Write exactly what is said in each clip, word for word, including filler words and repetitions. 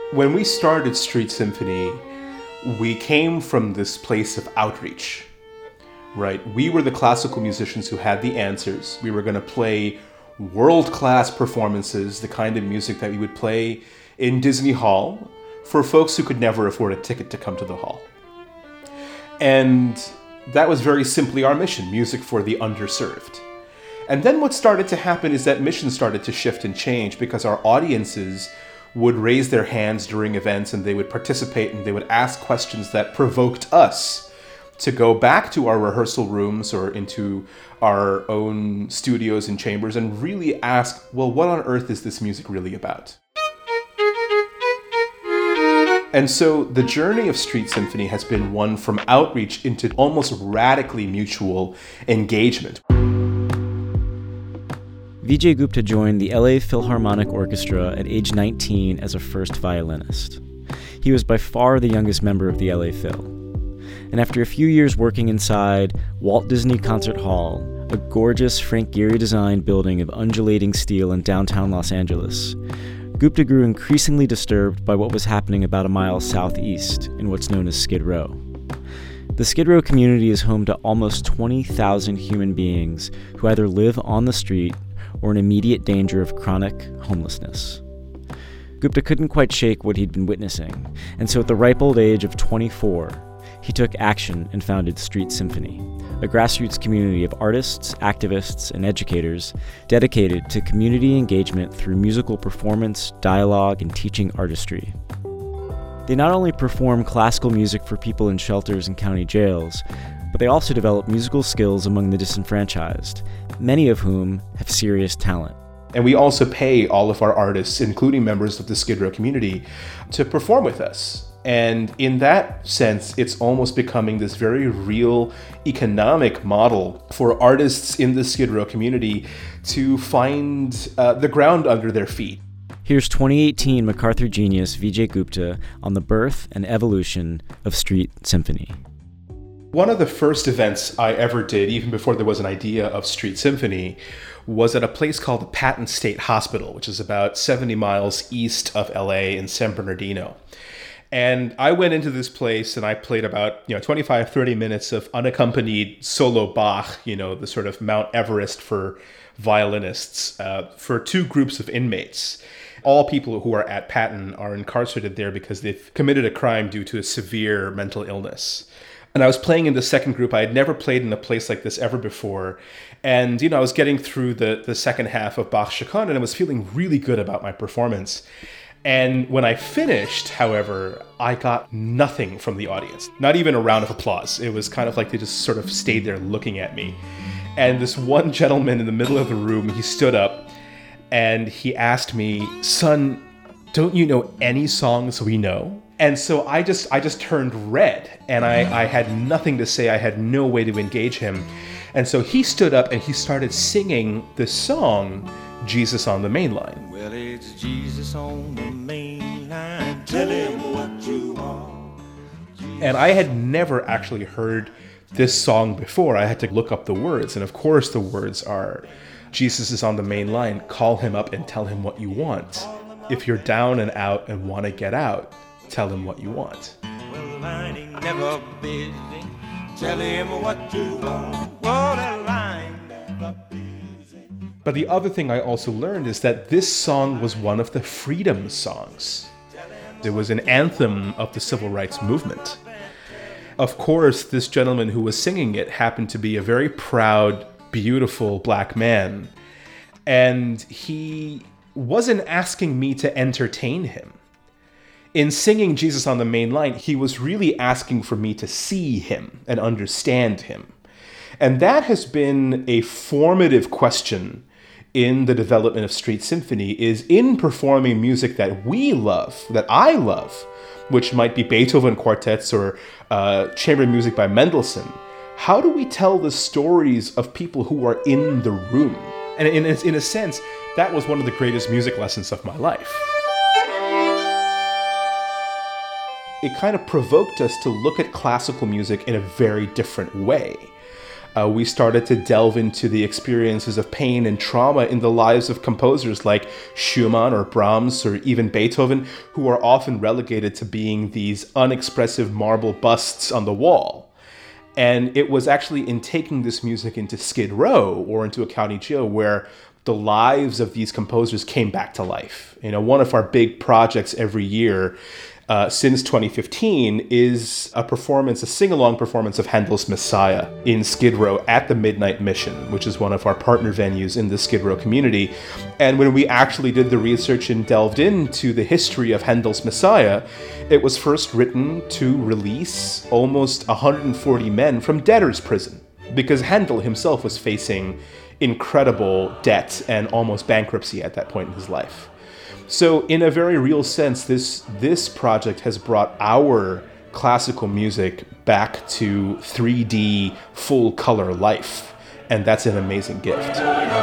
When we started Street Symphony, we came from this place of outreach, right? We were the classical musicians who had the answers. We were going to play world-class performances, the kind of music that we would play in Disney Hall for folks who could never afford a ticket to come to the hall. And that was very simply our mission, music for the underserved. And then what started to happen is that mission started to shift and change because our audiences would raise their hands during events and they would participate and they would ask questions that provoked us to go back to our rehearsal rooms or into our own studios and chambers and really ask, well, what on earth is this music really about? And so the journey of Street Symphony has been one from outreach into almost radically mutual engagement. Vijay Gupta joined the L A Philharmonic Orchestra at age nineteen as a first violinist. He was by far the youngest member of the L A Phil. And after a few years working inside Walt Disney Concert Hall, a gorgeous Frank Gehry-designed building of undulating steel in downtown Los Angeles, Gupta grew increasingly disturbed by what was happening about a mile southeast in what's known as Skid Row. The Skid Row community is home to almost twenty thousand human beings who either live on the street or in immediate danger of chronic homelessness. Gupta couldn't quite shake what he'd been witnessing, and so at the ripe old age of twenty-four, he took action and founded Street Symphony, a grassroots community of artists, activists, and educators dedicated to community engagement through musical performance, dialogue, and teaching artistry. They not only perform classical music for people in shelters and county jails, but they also develop musical skills among the disenfranchised, many of whom have serious talent. And we also pay all of our artists, including members of the Skid Row community, to perform with us. And in that sense, it's almost becoming this very real economic model for artists in the Skid Row community to find uh, the ground under their feet. Here's twenty eighteen MacArthur genius Vijay Gupta on the birth and evolution of Street Symphony. One of the first events I ever did, even before there was an idea of Street Symphony, was at a place called the Patton State Hospital, which is about seventy miles east of L A in San Bernardino. And I went into this place and I played about, you know, twenty-five, thirty minutes of unaccompanied solo Bach, you know, the sort of Mount Everest for violinists, uh, for two groups of inmates. All people who are at Patton are incarcerated there because they've committed a crime due to a severe mental illness. And I was playing in the second group. I had never played in a place like this ever before. And, you know, I was getting through the, the second half of Bach's Chaconne, and I was feeling really good about my performance. And when I finished, however, I got nothing from the audience. Not even a round of applause. It was kind of like they just sort of stayed there looking at me. And this one gentleman in the middle of the room, he stood up and he asked me, "Son, don't you know any songs we know?" And so I just I just turned red, and I, I had nothing to say. I had no way to engage him. And so he stood up and he started singing the song, Jesus on the Main Line. Well, it's Jesus on the main line, tell him what you want. And I had never actually heard this song before. I had to look up the words. And of course the words are, Jesus is on the main line, call him up and tell him what you want. If you're down and out and want to get out, tell him what you want. Well, the line ain't never busy. Tell him what you want. Well, that line never busy. But the other thing I also learned is that this song was one of the freedom songs. It was an anthem of the civil rights movement. Of course, this gentleman who was singing it happened to be a very proud, beautiful black man. And he wasn't asking me to entertain him. In singing Jesus on the Main Line, he was really asking for me to see him and understand him. And that has been a formative question in the development of Street Symphony, is in performing music that we love, that I love, which might be Beethoven quartets or uh, chamber music by Mendelssohn. How do we tell the stories of people who are in the room? And in, in a sense, that was one of the greatest music lessons of my life. It kind of provoked us to look at classical music in a very different way. Uh, we started to delve into the experiences of pain and trauma in the lives of composers like Schumann or Brahms or even Beethoven, who are often relegated to being these unexpressive marble busts on the wall. And it was actually in taking this music into Skid Row or into a county jail where the lives of these composers came back to life. You know, one of our big projects every year uh, since twenty fifteen is a performance, a sing-along performance of Handel's Messiah in Skid Row at the Midnight Mission, which is one of our partner venues in the Skid Row community. And when we actually did the research and delved into the history of Handel's Messiah, it was first written to release almost one hundred forty men from debtor's prison, because Handel himself was facing incredible debt and almost bankruptcy at that point in his life. So in a very real sense, this this project has brought our classical music back to three D full color life, and that's an amazing gift.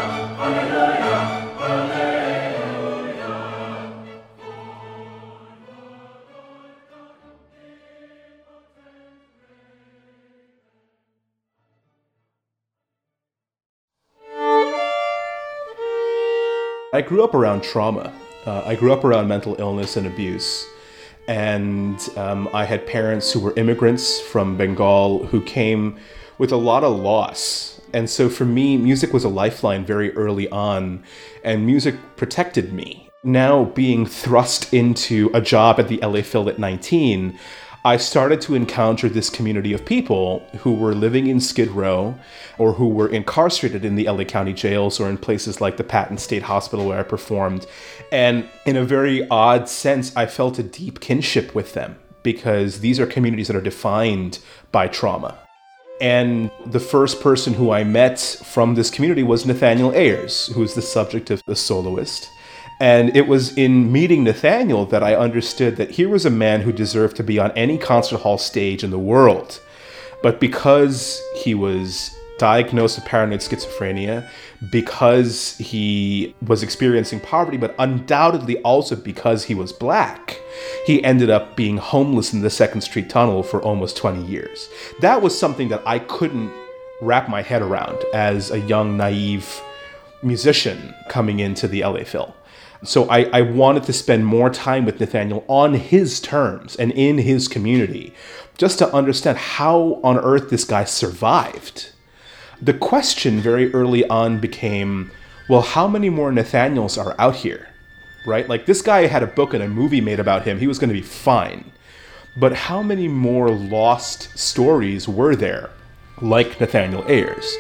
I grew up around trauma. Uh, I grew up around mental illness and abuse. And um, I had parents who were immigrants from Bengal who came with a lot of loss. And so for me, music was a lifeline very early on, and music protected me. Now being thrust into a job at the L A Phil at nineteen, I started to encounter this community of people who were living in Skid Row or who were incarcerated in the L A County jails or in places like the Patton State Hospital where I performed. And in a very odd sense, I felt a deep kinship with them because these are communities that are defined by trauma. And the first person who I met from this community was Nathaniel Ayers, who is the subject of The Soloist. And it was in meeting Nathaniel that I understood that here was a man who deserved to be on any concert hall stage in the world. But because he was diagnosed with paranoid schizophrenia, because he was experiencing poverty, but undoubtedly also because he was black, he ended up being homeless in the Second Street Tunnel for almost twenty years. That was something that I couldn't wrap my head around as a young, naive musician coming into the L A Phil. So I, I wanted to spend more time with Nathaniel on his terms and in his community, just to understand how on earth this guy survived. The question very early on became, well, how many more Nathaniels are out here, right? Like, this guy had a book and a movie made about him. He was going to be fine. But how many more lost stories were there, like Nathaniel Ayers?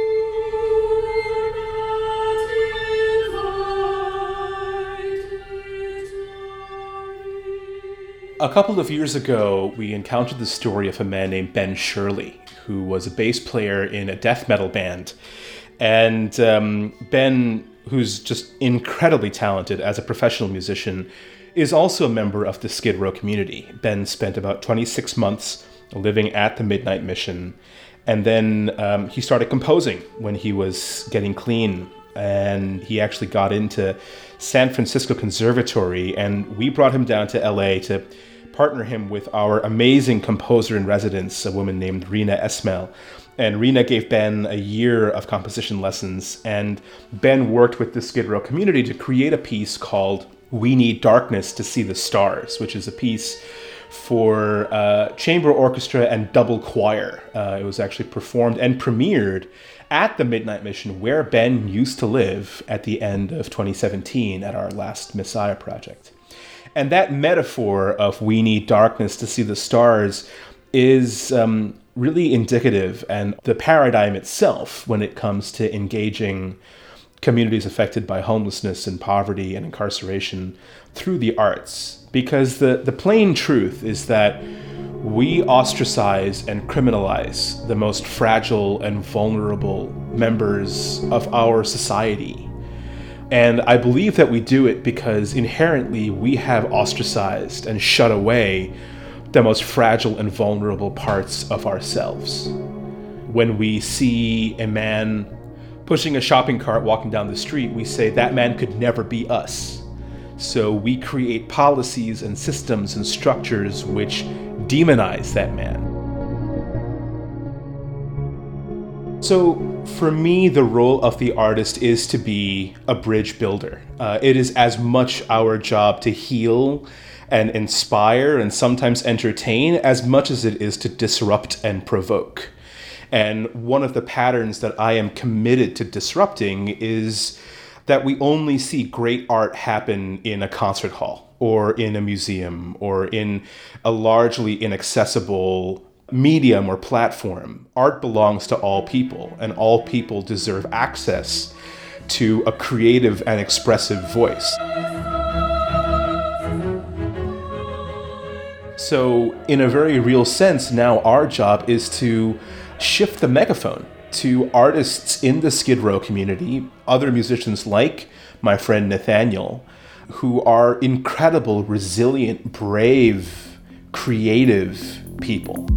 A couple of years ago, we encountered the story of a man named Ben Shirley, who was a bass player in a death metal band. And um, Ben, who's just incredibly talented as a professional musician, is also a member of the Skid Row community. Ben spent about twenty-six months living at the Midnight Mission, and then um, he started composing when he was getting clean. And he actually got into San Francisco Conservatory, and we brought him down to L A to partner him with our amazing composer in residence, a woman named Rina Esmail. And Rina gave Ben a year of composition lessons, and Ben worked with the Skid Row community to create a piece called We Need Darkness to See the Stars, which is a piece for uh, chamber orchestra and double choir. Uh, it was actually performed and premiered at the Midnight Mission, where Ben used to live at the end of twenty seventeen at our last Messiah project. And that metaphor of we need darkness to see the stars is um, really indicative, and the paradigm itself when it comes to engaging communities affected by homelessness and poverty and incarceration through the arts. Because the, the plain truth is that we ostracize and criminalize the most fragile and vulnerable members of our society. And I believe that we do it because inherently we have ostracized and shut away the most fragile and vulnerable parts of ourselves. When we see a man pushing a shopping cart walking down the street, we say that man could never be us. So we create policies and systems and structures which demonize that man. So for me, the role of the artist is to be a bridge builder. Uh, it is as much our job to heal and inspire and sometimes entertain as much as it is to disrupt and provoke. And one of the patterns that I am committed to disrupting is that we only see great art happen in a concert hall or in a museum or in a largely inaccessible medium or platform. Art belongs to all people, and all people deserve access to a creative and expressive voice. So, in a very real sense, now our job is to shift the megaphone to artists in the Skid Row community, other musicians like my friend Nathaniel, who are incredible, resilient, brave, creative people.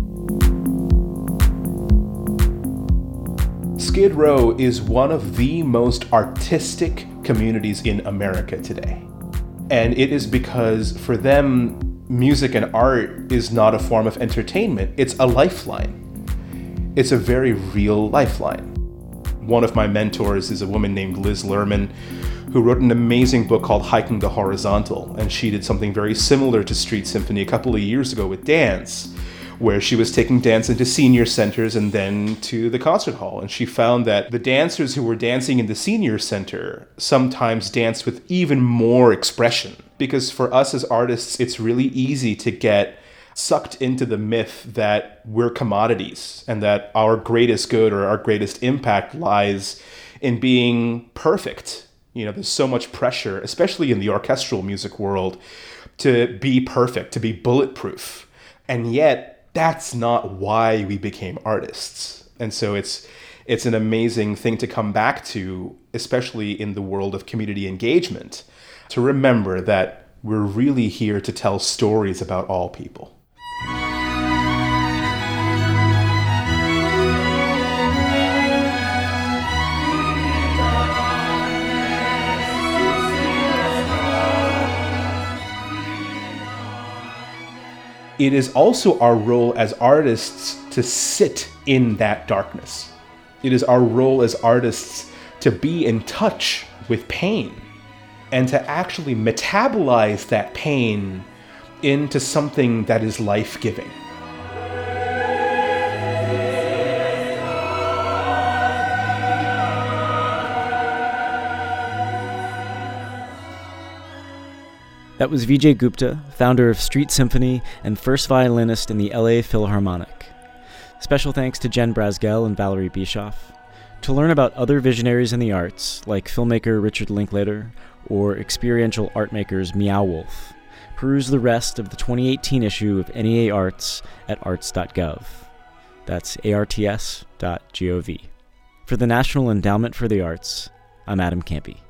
Skid Row is one of the most artistic communities in America today. And it is because for them, music and art is not a form of entertainment, it's a lifeline. It's a very real lifeline. One of my mentors is a woman named Liz Lerman, who wrote an amazing book called Hiking the Horizontal, and she did something very similar to Street Symphony a couple of years ago with dance, where she was taking dance into senior centers and then to the concert hall. And she found that the dancers who were dancing in the senior center sometimes danced with even more expression. Because for us as artists, it's really easy to get sucked into the myth that we're commodities and that our greatest good or our greatest impact lies in being perfect. You know, there's so much pressure, especially in the orchestral music world, to be perfect, to be bulletproof. And yet, that's not why we became artists. And so it's it's an amazing thing to come back to, especially in the world of community engagement, to remember that we're really here to tell stories about all people. It is also our role as artists to sit in that darkness. It is our role as artists to be in touch with pain and to actually metabolize that pain into something that is life-giving. That was Vijay Gupta, founder of Street Symphony and first violinist in the L A Philharmonic. Special thanks to Jen Brasgell and Valerie Bischoff. To learn about other visionaries in the arts, like filmmaker Richard Linklater or experiential art makers Meow Wolf, peruse the rest of the twenty eighteen issue of N E A Arts at arts dot gov. That's A R T S dot gov. For the National Endowment for the Arts, I'm Adam Campy.